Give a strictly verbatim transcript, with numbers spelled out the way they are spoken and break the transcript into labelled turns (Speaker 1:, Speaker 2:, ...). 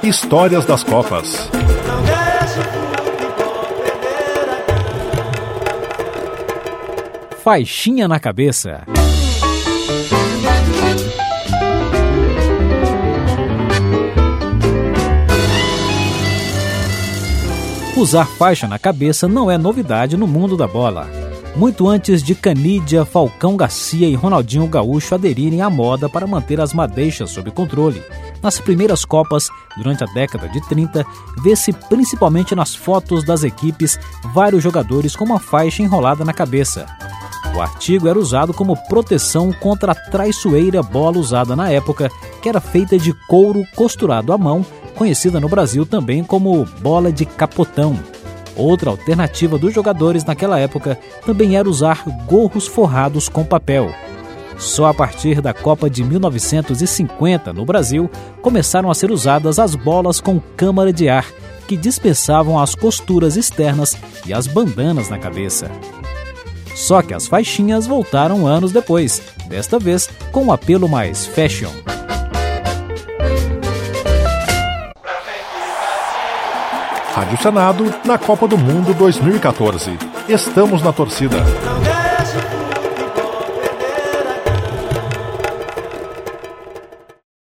Speaker 1: Histórias das Copas.
Speaker 2: Faixinha na cabeça. Usar faixa na cabeça não é novidade no mundo da bola. Muito antes de Canídia, Falcão Garcia e Ronaldinho Gaúcho aderirem à moda para manter as madeixas sob controle. Nas primeiras Copas, durante a década de trinta, vê-se principalmente nas fotos das equipes vários jogadores com uma faixa enrolada na cabeça. O artigo era usado como proteção contra a traiçoeira bola usada na época, que era feita de couro costurado à mão, conhecida no Brasil também como bola de capotão. Outra alternativa dos jogadores naquela época também era usar gorros forrados com papel. Só a partir da Copa de mil novecentos e cinquenta, no Brasil, começaram a ser usadas as bolas com câmara de ar, que dispensavam as costuras externas e as bandanas na cabeça. Só que as faixinhas voltaram anos depois, desta vez com um apelo mais fashion.
Speaker 1: Rádio Senado na Copa do Mundo dois mil e quatorze. Estamos na torcida.